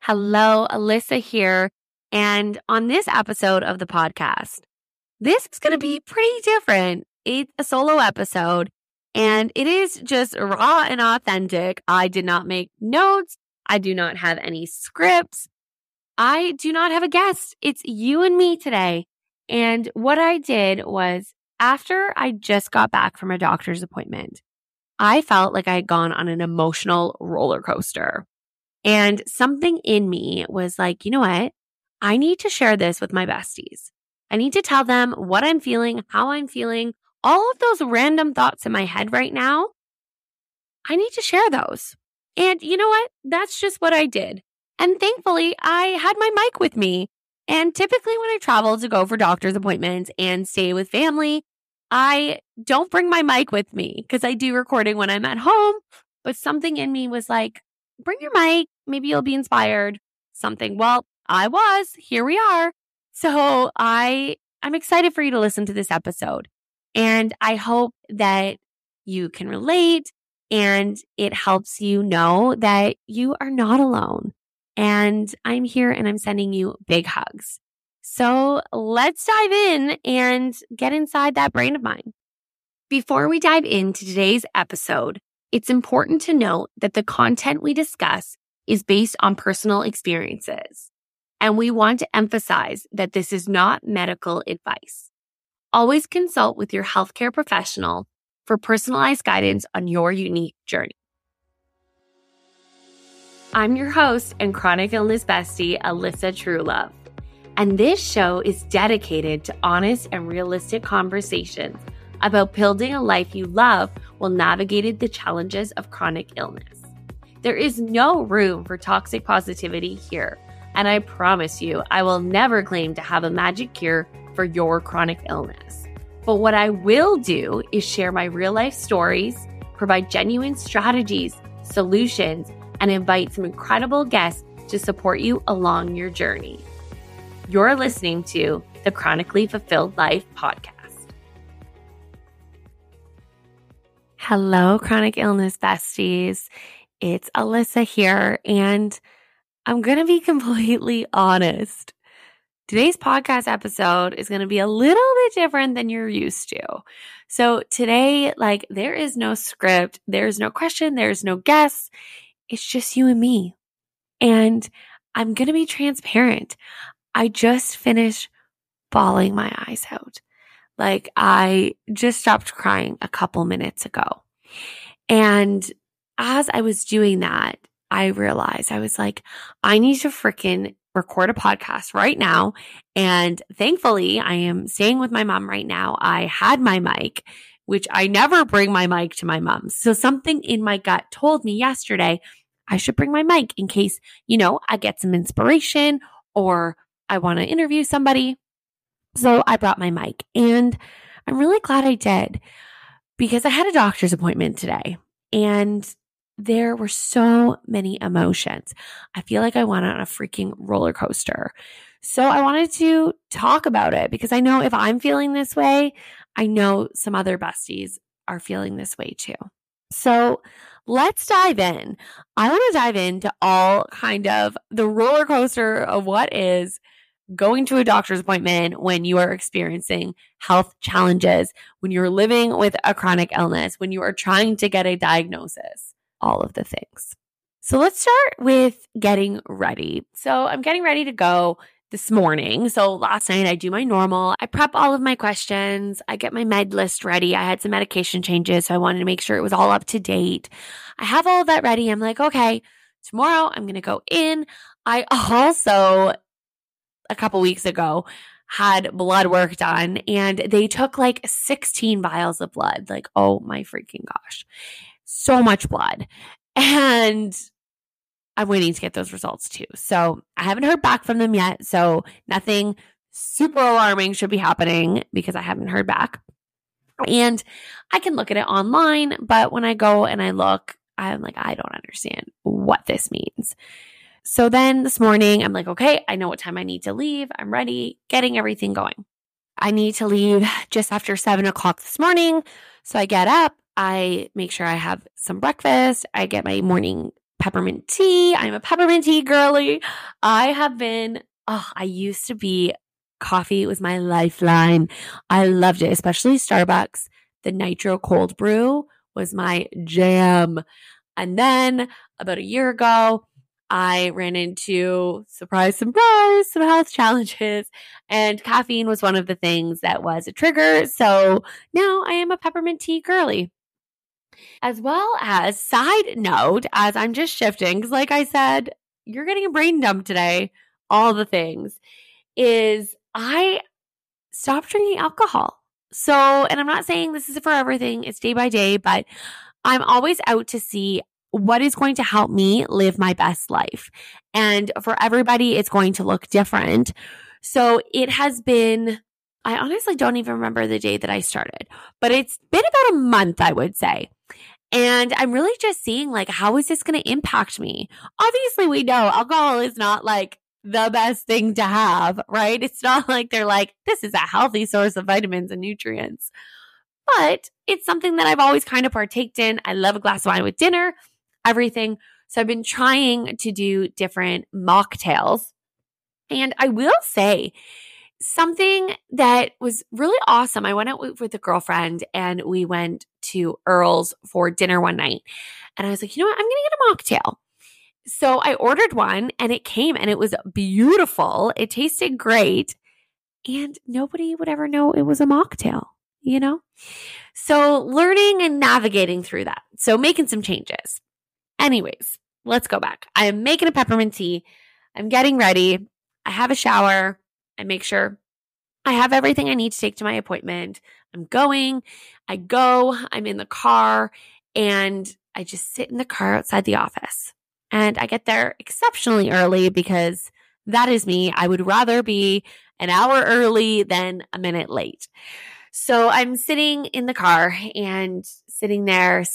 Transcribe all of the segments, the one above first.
Hello, Alyssa here. And on this episode of the podcast, this is going to be pretty different. It's a solo episode and it is just raw and authentic. I did not make notes. I do not have any scripts. I do not have a guest. It's you and me today. And what I did was after I just got back from a doctor's appointment, I felt like I had gone on an emotional roller coaster. And something in me was like, you know what? I need to share this with my besties. I need to tell them what I'm feeling, how I'm feeling, all of those random thoughts in my head right now. I need to share those. And you know what? That's just what I did. And thankfully, I had my mic with me. And typically when I travel to go for doctor's appointments and stay with family, I don't bring my mic with me because I do recording when I'm at home. But something in me was like, bring your mic. Maybe you'll be inspired. Something. Well, I was. Here we are. So I'm excited for you to listen to this episode. And I hope that you can relate and it helps you know that you are not alone. And I'm here and I'm sending you big hugs. So let's dive in and get inside that brain of mine. Before we dive into today's episode, it's important to note that the content we discuss is based on personal experiences, and we want to emphasize that this is not medical advice. Always consult with your healthcare professional for personalized guidance on your unique journey. I'm your host and chronic illness bestie, Alyssa Truelove, and this show is dedicated to honest and realistic conversations about building a life you love while navigating the challenges of chronic illness. There is no room for toxic positivity here, and I promise you, I will never claim to have a magic cure for your chronic illness. But what I will do is share my real-life stories, provide genuine strategies, solutions, and invite some incredible guests to support you along your journey. You're listening to the Chronically Fulfilled Life podcast. Hello, chronic illness besties. It's Alyssa here, and I'm going to be completely honest. Today's podcast episode is going to be a little bit different than you're used to. So today, there is no script, there's no question, there's no guess. It's just you and me. And I'm going to be transparent. I just finished bawling my eyes out. I just stopped crying a couple minutes ago. And as I was doing that, I realized I was like, I need to freaking record a podcast right now. And thankfully, I am staying with my mom right now. I had my mic, which I never bring my mic to my mom. So something in my gut told me yesterday, I should bring my mic in case, I get some inspiration or I want to interview somebody. So I brought my mic and I'm really glad I did because I had a doctor's appointment today and there were so many emotions. I feel like I went on a freaking roller coaster. So I wanted to talk about it because I know if I'm feeling this way, I know some other besties are feeling this way too. So let's dive in. I want to dive into all kind of the roller coaster of what is going to a doctor's appointment when you are experiencing health challenges, when you're living with a chronic illness, when you are trying to get a diagnosis, all of the things. So let's start with getting ready. So I'm getting ready to go this morning. So last night I do my normal. I prep all of my questions. I get my med list ready. I had some medication changes, so I wanted to make sure it was all up to date. I have all of that ready. I'm like, okay, tomorrow I'm going to go in. I also a couple weeks ago had blood work done and they took 16 vials of blood. Oh my freaking gosh. So much blood. And I'm waiting to get those results too. So I haven't heard back from them yet. So nothing super alarming should be happening because I haven't heard back. And I can look at it online, but when I go and I look, I'm like, I don't understand what this means. So then this morning, I'm like, okay, I know what time I need to leave. I'm ready, getting everything going. I need to leave just after 7 o'clock this morning. So I get up, I make sure I have some breakfast. I get my morning peppermint tea. I'm a peppermint tea girly. I used to be, coffee was my lifeline. I loved it, especially Starbucks. The nitro cold brew was my jam. And then about a year ago, I ran into, surprise, surprise, some health challenges, and caffeine was one of the things that was a trigger. So now I am a peppermint tea girly. As well as, side note, as I'm just shifting, because like I said, you're getting a brain dump today, all the things, is I stopped drinking alcohol. So, and I'm not saying this is for everything, it's day by day, but I'm always out to see what is going to help me live my best life. And for everybody, it's going to look different. So it has been, I honestly don't even remember the day that I started, but it's been about a month, I would say. And I'm really just seeing like, how is this going to impact me? Obviously, we know alcohol is not like the best thing to have, right? It's not like they're like, this is a healthy source of vitamins and nutrients. But it's something that I've always kind of partaked in. I love a glass of wine with dinner, everything. So I've been trying to do different mocktails. And I will say something that was really awesome. I went out with a girlfriend and we went to Earl's for dinner one night. And I was like, you know what? I'm going to get a mocktail. So I ordered one and it came and it was beautiful. It tasted great. And nobody would ever know it was a mocktail, you know? So learning and navigating through that. So making some changes. Anyways, let's go back. I am making a peppermint tea. I'm getting ready. I have a shower. I make sure I have everything I need to take to my appointment. I'm going. I go. I'm in the car. And I just sit in the car outside the office. And I get there exceptionally early because that is me. I would rather be an hour early than a minute late. So I'm sitting in the car and sitting there.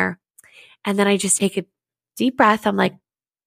And then I just take a deep breath. I'm like,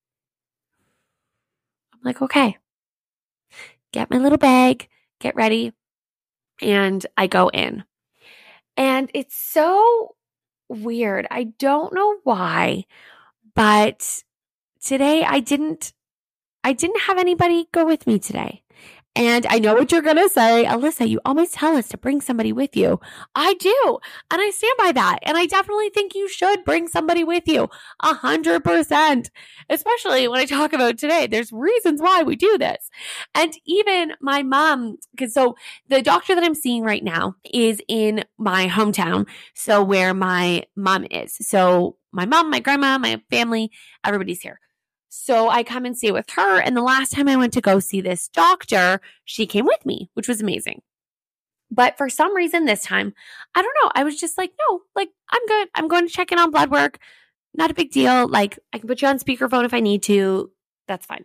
okay, get my little bag, get ready. And I go in. And it's so weird. I don't know why, but today I didn't have anybody go with me today. And I know what you're going to say, Alyssa, you always tell us to bring somebody with you. I do. And I stand by that. And I definitely think you should bring somebody with you 100%, especially when I talk about today. There's reasons why we do this. And even my mom, so the doctor that I'm seeing right now is in my hometown. So where my mom is. So my mom, my grandma, my family, everybody's here. So I come and stay with her. And the last time I went to go see this doctor, she came with me, which was amazing. But for some reason this time, I don't know. I was just like, no, like, I'm good. I'm going to check in on blood work. Not a big deal. Like, I can put you on speakerphone if I need to. That's fine.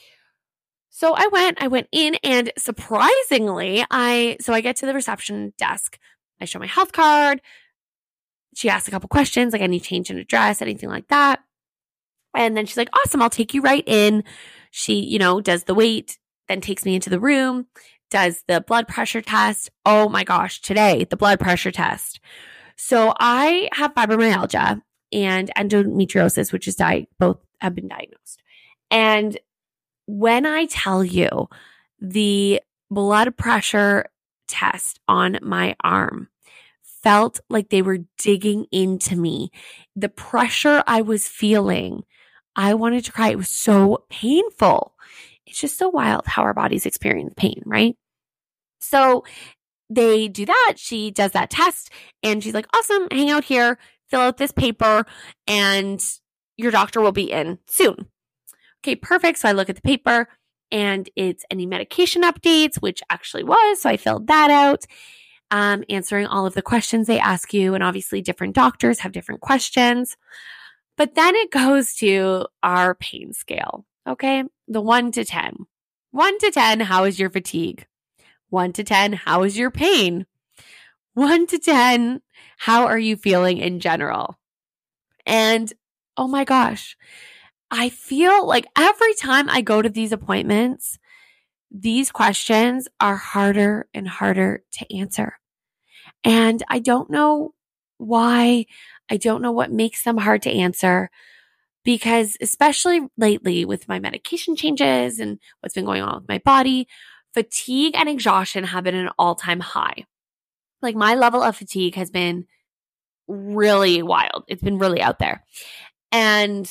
So I went in, and surprisingly, I get to the reception desk. I show my health card. She asks a couple questions, like any change in address, anything like that. And then she's like, awesome, I'll take you right in. She, does the wait, then takes me into the room, does the blood pressure test. Oh my gosh, today, the blood pressure test. So I have fibromyalgia and endometriosis, which is both have been diagnosed. And when I tell you the blood pressure test on my arm felt like they were digging into me, the pressure I was feeling, I wanted to cry. It was so painful. It's just so wild how our bodies experience pain, right? So they do that. She does that test and she's like, awesome, hang out here, fill out this paper, and your doctor will be in soon. Okay, perfect. So I look at the paper and it's any medication updates, which actually was. So I filled that out, answering all of the questions they ask you. And obviously different doctors have different questions. But then it goes to our pain scale, okay? The 1 to 10. 1 to 10, how is your fatigue? 1 to 10, how is your pain? 1 to 10, how are you feeling in general? And oh my gosh, I feel like every time I go to these appointments, these questions are harder and harder to answer. And I don't know why. I don't know what makes them hard to answer, because especially lately with my medication changes and what's been going on with my body, fatigue and exhaustion have been an all-time high. Like my level of fatigue has been really wild. It's been really out there. And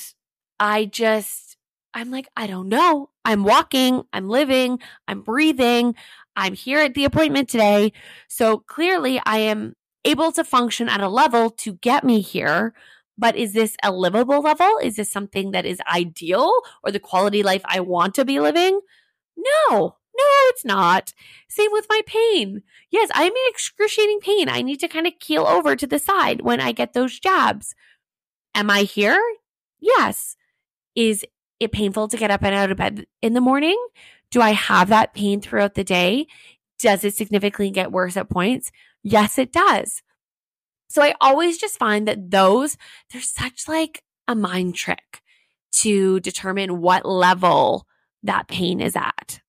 I'm like, I don't know. I'm walking, I'm living, I'm breathing, I'm here at the appointment today. So clearly I am able to function at a level to get me here. But is this a livable level? Is this something that is ideal or the quality life I want to be living? No, it's not. Same with my pain. Yes, I'm in excruciating pain. I need to kind of keel over to the side when I get those jabs. Am I here? Yes. Is it painful to get up and out of bed in the morning? Do I have that pain throughout the day? Does it significantly get worse at points? Yes, it does. So I always just find that they're such like a mind trick to determine what level that pain is at.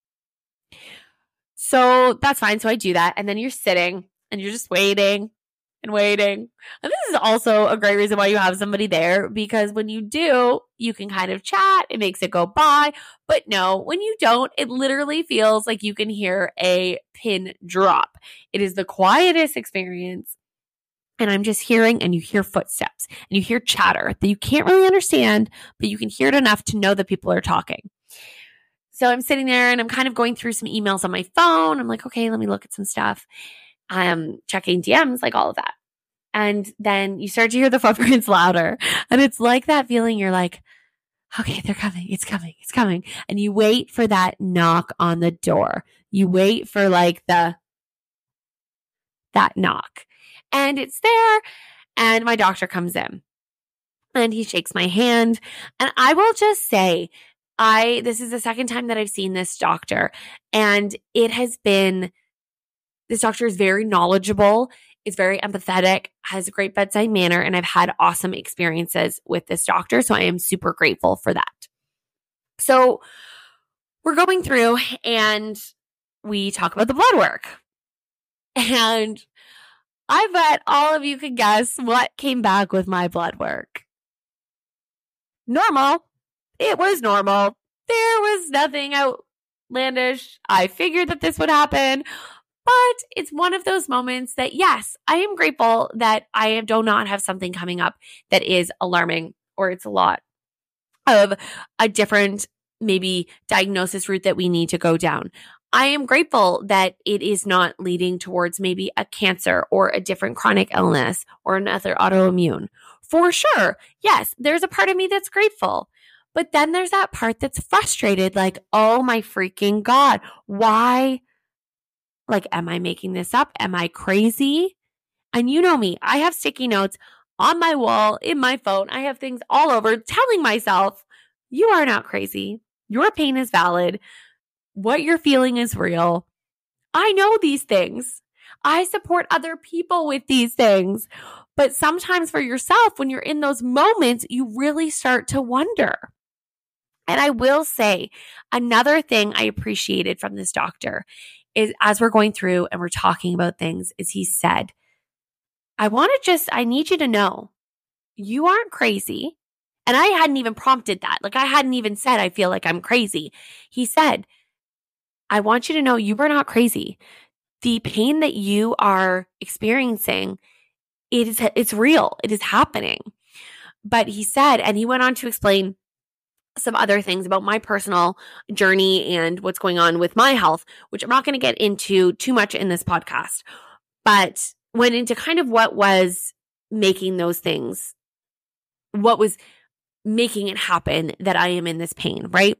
So that's fine. So I do that. And then you're sitting and you're just waiting and waiting. And this is also a great reason why you have somebody there, because when you do, you can kind of chat. It makes it go by. But no, when you don't, it literally feels like you can hear a pin drop. It is the quietest experience. And I'm just hearing, and you hear footsteps and you hear chatter that you can't really understand, but you can hear it enough to know that people are talking. So I'm sitting there and I'm kind of going through some emails on my phone. I'm like, okay, let me look at some stuff. I'm checking DMs, like all of that. And then you start to hear the footprints louder. And it's like that feeling. You're like, okay, they're coming. It's coming. It's coming. And you wait for that knock on the door. You wait for like that knock. And it's there. And my doctor comes in and he shakes my hand. And I will just say, this is the second time that I've seen this doctor. And this doctor is very knowledgeable, is very empathetic, has a great bedside manner, and I've had awesome experiences with this doctor. So I am super grateful for that. So we're going through and we talk about the blood work. And I bet all of you could guess what came back with my blood work. Normal. It was normal. There was nothing outlandish. I figured that this would happen. But it's one of those moments that, yes, I am grateful that I do not have something coming up that is alarming, or it's a lot of a different maybe diagnosis route that we need to go down. I am grateful that it is not leading towards maybe a cancer or a different chronic illness or another autoimmune. For sure, yes, there's a part of me that's grateful. But then there's that part that's frustrated, like, oh my freaking God, why? Like, am I making this up? Am I crazy? And you know me, I have sticky notes on my wall, in my phone. I have things all over telling myself, you are not crazy. Your pain is valid. What you're feeling is real. I know these things. I support other people with these things. But sometimes for yourself, when you're in those moments, you really start to wonder. And I will say, another thing I appreciated from this doctor is, as we're going through and we're talking about things, is he said, I need you to know you aren't crazy. And I hadn't even prompted that. Like, I hadn't even said, I feel like I'm crazy. He said, I want you to know you are not crazy. The pain that you are experiencing, it's real. It is happening. But he said, and he went on to explain some other things about my personal journey and what's going on with my health, which I'm not going to get into too much in this podcast, but went into kind of what was making those things, what was making it happen that I am in this pain, right?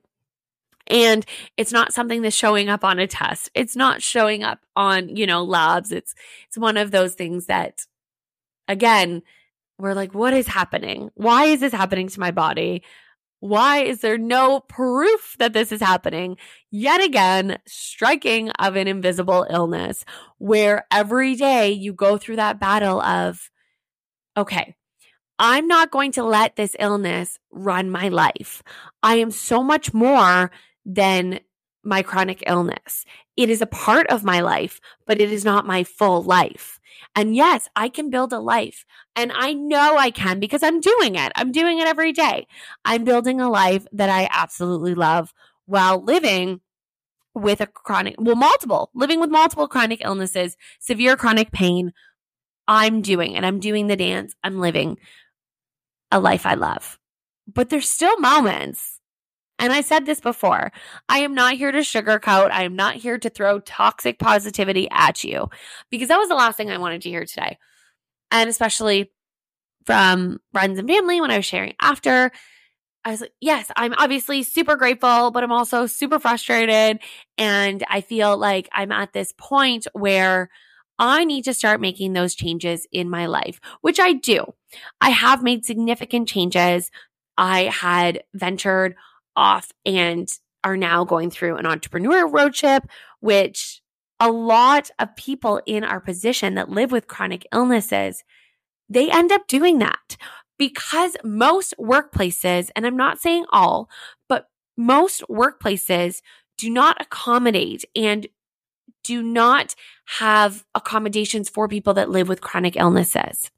And it's not something that's showing up on a test. It's not showing up on, labs. It's one of those things that, again, we're like, what is happening? Why is this happening to my body? Why is there no proof that this is happening? Yet again, striking of an invisible illness where every day you go through that battle of, okay, I'm not going to let this illness run my life. I am so much more than my chronic illness. It is a part of my life, but it is not my full life. And yes, I can build a life, and I know I can because I'm doing it. I'm doing it every day. I'm building a life that I absolutely love while living with living with multiple chronic illnesses, severe chronic pain. I'm doing it. I'm doing the dance. I'm living a life I love. But there's still moments. And I said this before, I am not here to sugarcoat. I am not here to throw toxic positivity at you, because that was the last thing I wanted to hear today. And especially from friends and family when I was sharing after, I was like, yes, I'm obviously super grateful, but I'm also super frustrated. And I feel like I'm at this point where I need to start making those changes in my life, which I do. I have made significant changes. I had ventured off and are now going through an entrepreneur road trip, which a lot of people in our position that live with chronic illnesses, they end up doing that because most workplaces, and I'm not saying all, but most workplaces do not accommodate and do not have accommodations for people that live with chronic illnesses.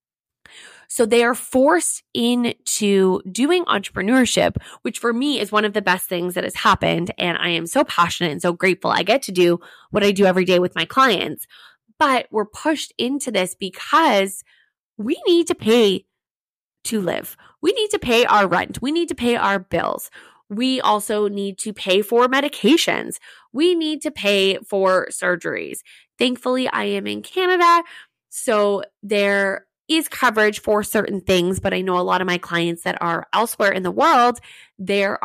So they are forced into doing entrepreneurship, which for me is one of the best things that has happened. And I am so passionate and so grateful I get to do what I do every day with my clients. But we're pushed into this because we need to pay to live. We need to pay our rent. We need to pay our bills. We also need to pay for medications. We need to pay for surgeries. Thankfully, I am in Canada, so there is coverage for certain things, but I know a lot of my clients that are elsewhere in the world, there's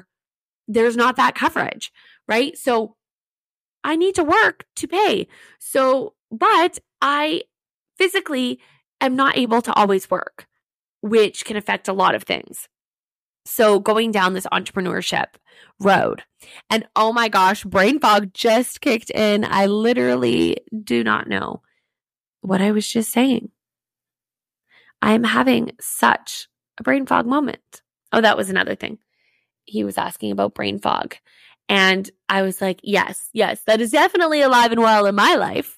not that coverage, right? So I need to work to pay. But I physically am not able to always work, which can affect a lot of things. So going down this entrepreneurship road, and oh my gosh, brain fog just kicked in. I literally do not know what I was just saying. I'm having such a brain fog moment. Oh, that was another thing. He was asking about brain fog. And I was like, yes, that is definitely alive and well in my life.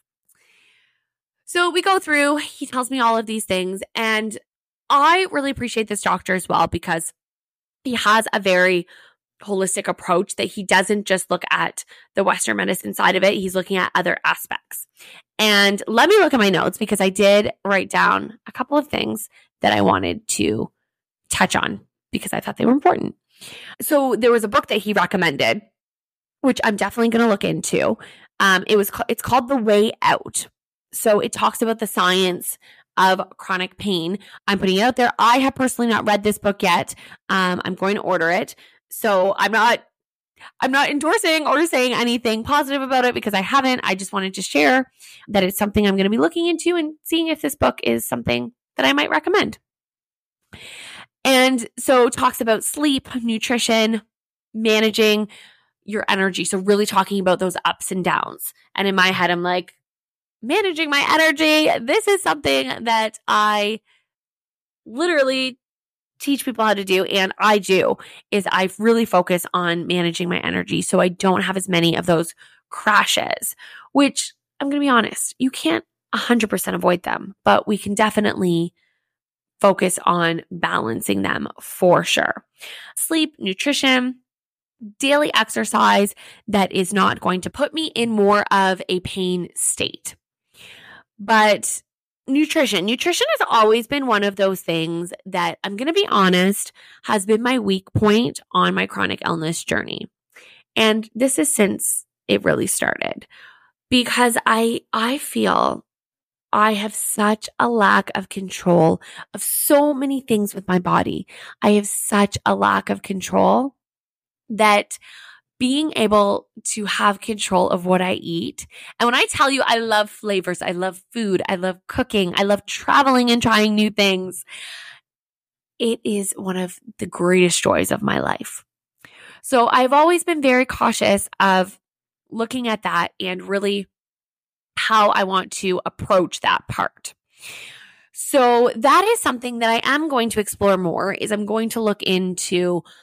So we go through, he tells me all of these things. And I really appreciate this doctor as well, because he has a very holistic approach that he doesn't just look at the Western medicine side of it. He's looking at other aspects. And let me look at my notes, because I did write down a couple of things that I wanted to touch on because I thought they were important. So there was a book that he recommended, which I'm definitely going to look into. It's called The Way Out. So it talks about the science of chronic pain. I'm putting it out there. I have personally not read this book yet. I'm going to order it. So I'm not endorsing or saying anything positive about it because I haven't. I just wanted to share that it's something I'm going to be looking into and seeing if this book is something that I might recommend. And so it talks about sleep, nutrition, managing your energy. So really talking about those ups and downs. And in my head, I'm like, managing my energy. This is something that I literally teach people how to do, and I do, is I really focus on managing my energy so I don't have as many of those crashes, which I'm going to be honest, you can't 100% avoid them, but we can definitely focus on balancing them for sure. Sleep, nutrition, daily exercise that is not going to put me in more of a pain state. But nutrition has always been one of those things that, I'm going to be honest, has been my weak point on my chronic illness journey. And this is since it really started, because I feel I have such a lack of control of so many things with my body. I have such a lack of control that being able to have control of what I eat. And when I tell you I love flavors, I love food, I love cooking, I love traveling and trying new things, it is one of the greatest joys of my life. So I've always been very cautious of looking at that and really how I want to approach that part. So that is something that I am going to explore more, is I'm going to look into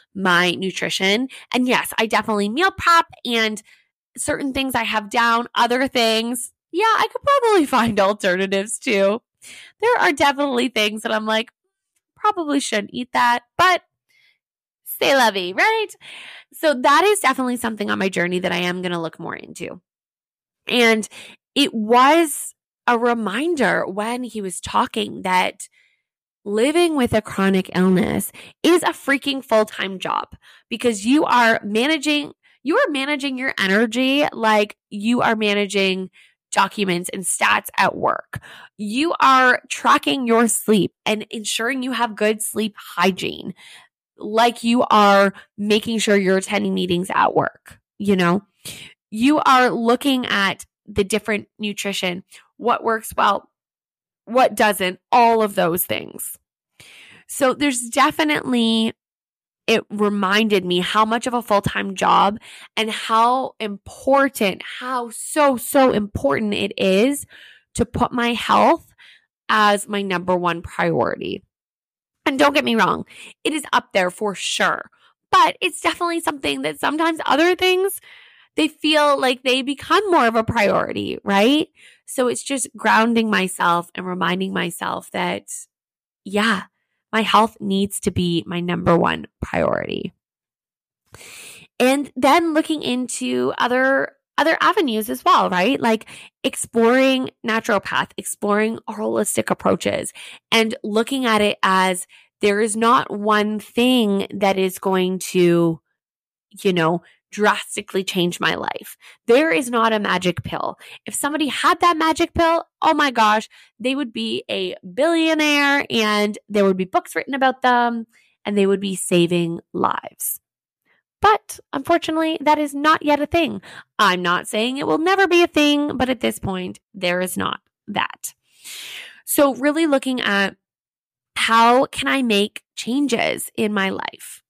my nutrition. And yes, I definitely meal prep, and certain things I have down, other things, yeah, I could probably find alternatives too. There are definitely things that I'm like, probably shouldn't eat that, but c'est la vie, right? So that is definitely something on my journey that I am going to look more into. And it was a reminder when he was talking that living with a chronic illness is a freaking full-time job, because you are managing your energy like you are managing documents and stats at work. You are tracking your sleep and ensuring you have good sleep hygiene, like you are making sure you're attending meetings at work. You are looking at the different nutrition, what works well, what doesn't, all of those things. So there's definitely, it reminded me how much of a full-time job and how important, how so important it is to put my health as my number one priority. And don't get me wrong, it is up there for sure, but it's definitely something that sometimes other things, they feel like they become more of a priority, right? So it's just grounding myself and reminding myself that, yeah, my health needs to be my number one priority. And then looking into other avenues as well, right? Like exploring naturopath, exploring holistic approaches, and looking at it as there is not one thing that is going to, drastically change my life. There is not a magic pill. If somebody had that magic pill, oh my gosh, they would be a billionaire and there would be books written about them and they would be saving lives. But unfortunately, that is not yet a thing. I'm not saying it will never be a thing, but at this point, there is not that. So really looking at how can I make changes in my life?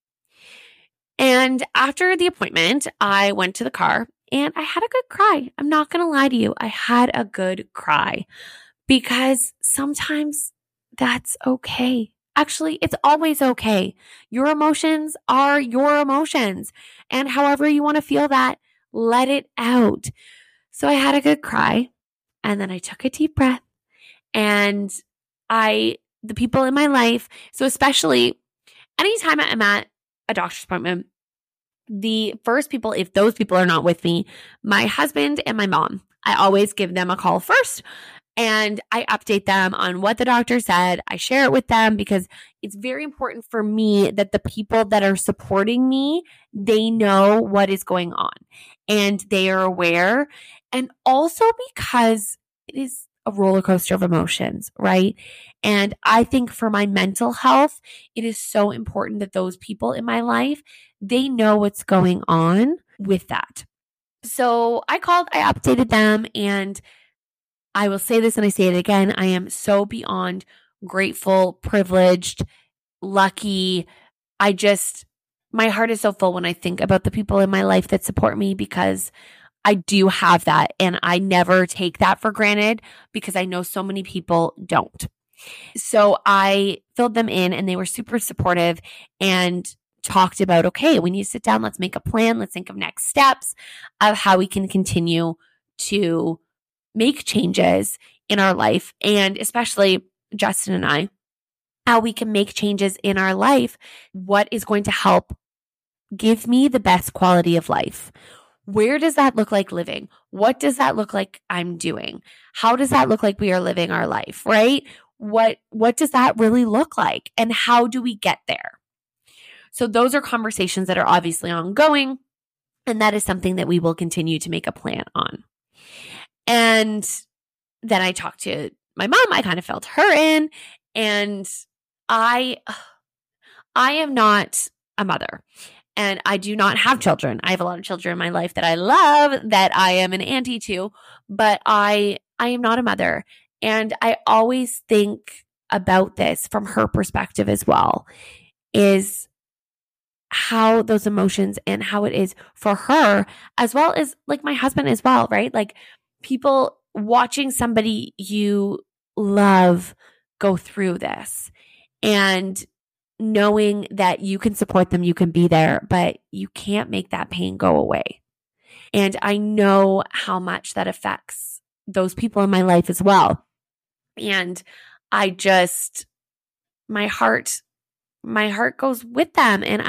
And after the appointment, I went to the car and I had a good cry. I'm not going to lie to you. I had a good cry because sometimes that's okay. Actually, it's always okay. Your emotions are your emotions. And however you want to feel that, let it out. So I had a good cry and then I took a deep breath, and the people in my life, so especially anytime I'm at a doctor's appointment, the first people, if those people are not with me, my husband and my mom, I always give them a call first and I update them on what the doctor said. I share it with them because it's very important for me that the people that are supporting me, they know what is going on and they are aware. And also because it is a roller coaster of emotions, right? And I think for my mental health, it is so important that those people in my life, they know what's going on with that. So I called, I updated them, and I will say this and I say it again. I am so beyond grateful, privileged, lucky. My heart is so full when I think about the people in my life that support me, because I do have that and I never take that for granted because I know so many people don't. So I filled them in and they were super supportive and talked about, okay, we need to sit down. Let's make a plan. Let's think of next steps of how we can continue to make changes in our life. And especially Justin and I, how we can make changes in our life. What is going to help give me the best quality of life? Where does that look like living? What does that look like I'm doing? How does that look like we are living our life, right? What does that really look like? And how do we get there? So those are conversations that are obviously ongoing. And that is something that we will continue to make a plan on. And then I talked to my mom. I kind of felt her in. And I am not a mother. And I do not have children. I have a lot of children in my life that I love, that I am an auntie to, but I am not a mother. And I always think about this from her perspective as well, is how those emotions and how it is for her, as well as like my husband as well, right? Like people watching somebody you love go through this. And knowing that you can support them, you can be there, but you can't make that pain go away. And I know how much that affects those people in my life as well. And my heart goes with them. And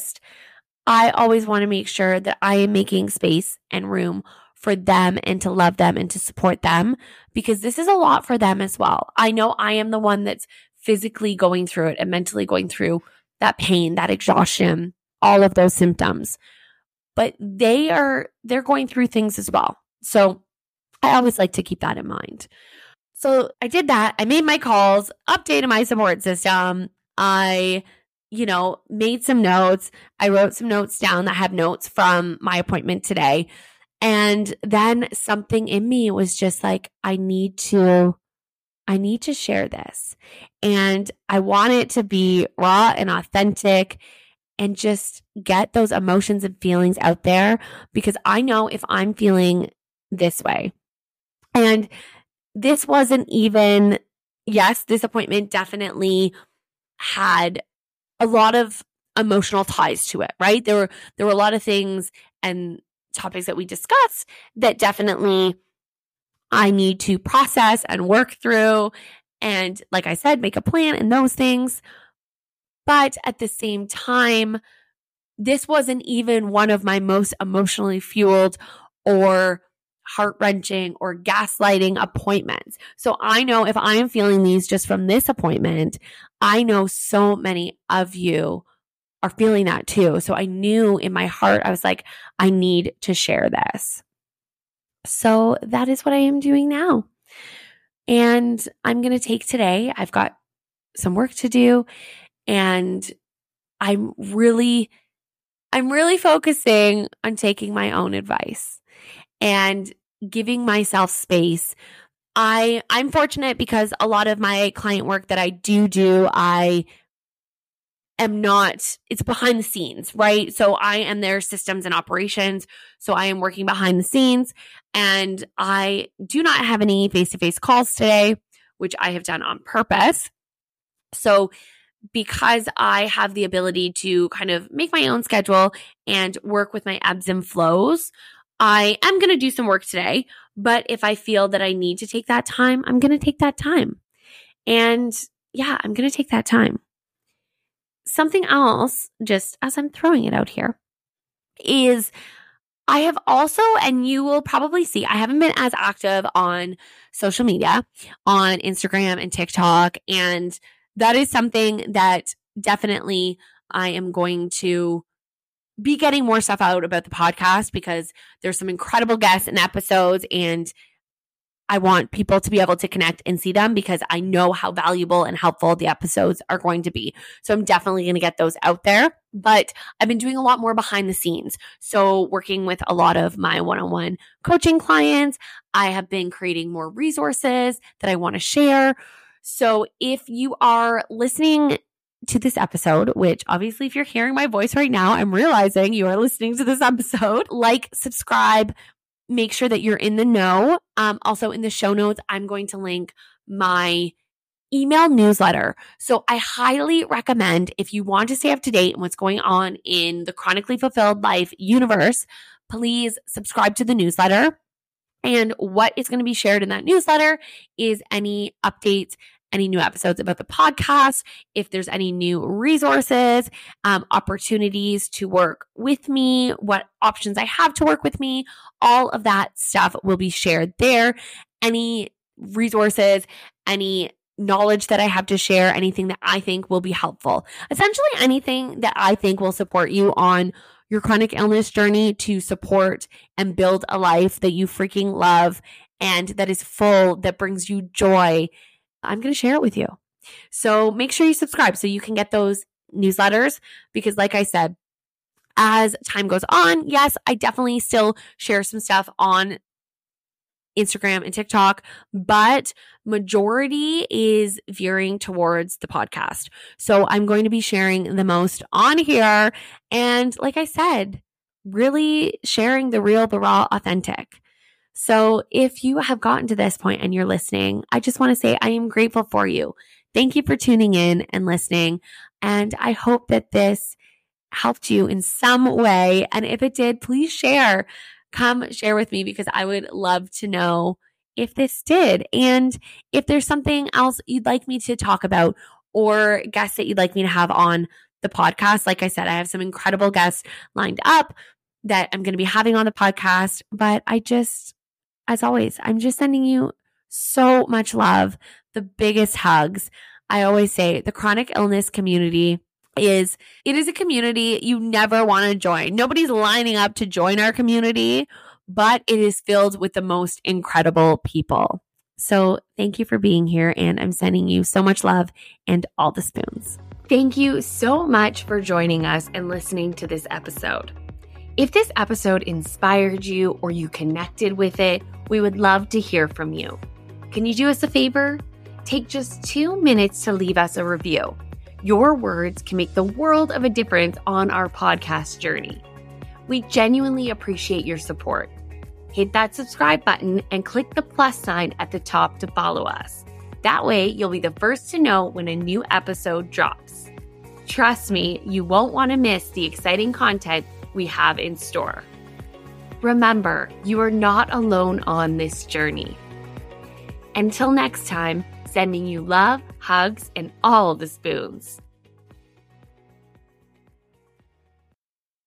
I always want to make sure that I am making space and room for them and to love them and to support them, because this is a lot for them as well. I know I am the one that's physically going through it and mentally going through that pain, that exhaustion, all of those symptoms, but they're going through things as well. So I always like to keep that in mind. So I did that. I made my calls, updated my support system. I made some notes. I wrote some notes down that have notes from my appointment today. And then something in me was just like, I need to share this. And I want it to be raw and authentic and just get those emotions and feelings out there, because I know if I'm feeling this way. And this wasn't even, yes, this appointment definitely had a lot of emotional ties to it, right? There were a lot of things and topics that we discussed that definitely I need to process and work through. And like I said, make a plan and those things. But at the same time, this wasn't even one of my most emotionally fueled or heart-wrenching or gaslighting appointments. So I know if I am feeling these just from this appointment, I know so many of you are feeling that too. So I knew in my heart, I was like, I need to share this. So that is what I am doing now. And I'm going to take today. I've got some work to do, and I'm really focusing on taking my own advice and giving myself space. I'm fortunate because a lot of my client work that I do, I am not, it's behind the scenes, right? So I am their systems and operations. So I am working behind the scenes, and I do not have any face-to-face calls today, which I have done on purpose. So because I have the ability to kind of make my own schedule and work with my ebbs and flows, I am going to do some work today. But if I feel that I need to take that time, I'm going to take that time. And yeah, I'm going to take that time. Something else, just as I'm throwing it out here, is I have also, and you will probably see, I haven't been as active on social media, on Instagram and TikTok. And that is something that definitely I am going to be getting more stuff out about the podcast, because there's some incredible guests and episodes, and I want people to be able to connect and see them, because I know how valuable and helpful the episodes are going to be. So I'm definitely going to get those out there. But I've been doing a lot more behind the scenes. So working with a lot of my one-on-one coaching clients, I have been creating more resources that I want to share. So if you are listening to this episode, which obviously if you're hearing my voice right now, I'm realizing you are listening to this episode, like, subscribe, make sure that you're in the know. Also in the show notes, I'm going to link my email newsletter. So I highly recommend, if you want to stay up to date on what's going on in the Chronically Fulfilled Life universe, please subscribe to the newsletter. And what is going to be shared in that newsletter is any updates, any new episodes about the podcast, if there's any new resources, opportunities to work with me, what options I have to work with me, all of that stuff will be shared there. Any resources, any knowledge that I have to share, anything that I think will be helpful. Essentially anything that I think will support you on your chronic illness journey to support and build a life that you freaking love and that is full, that brings you joy. I'm going to share it with you. So make sure you subscribe so you can get those newsletters, because like I said, as time goes on, yes, I definitely still share some stuff on Instagram and TikTok, but majority is veering towards the podcast. So I'm going to be sharing the most on here. And like I said, really sharing the real, the raw, authentic. So if you have gotten to this point and you're listening, I just want to say I am grateful for you. Thank you for tuning in and listening. And I hope that this helped you in some way. And if it did, please share. Come share with me because I would love to know if this did. And if there's something else you'd like me to talk about or guests that you'd like me to have on the podcast. Like I said, I have some incredible guests lined up that I'm going to be having on the podcast. But as always, I'm just sending you so much love, the biggest hugs. I always say the chronic illness community is a community you never want to join. Nobody's lining up to join our community, but it is filled with the most incredible people. So thank you for being here, and I'm sending you so much love and all the spoons. Thank you so much for joining us and listening to this episode. If this episode inspired you or you connected with it, we would love to hear from you. Can you do us a favor? Take just 2 minutes to leave us a review. Your words can make the world of a difference on our podcast journey. We genuinely appreciate your support. Hit that subscribe button and click the plus sign at the top to follow us. That way, you'll be the first to know when a new episode drops. Trust me, you won't want to miss the exciting content we have in store. Remember, you are not alone on this journey. Until next time, sending you love, hugs, and all the spoons.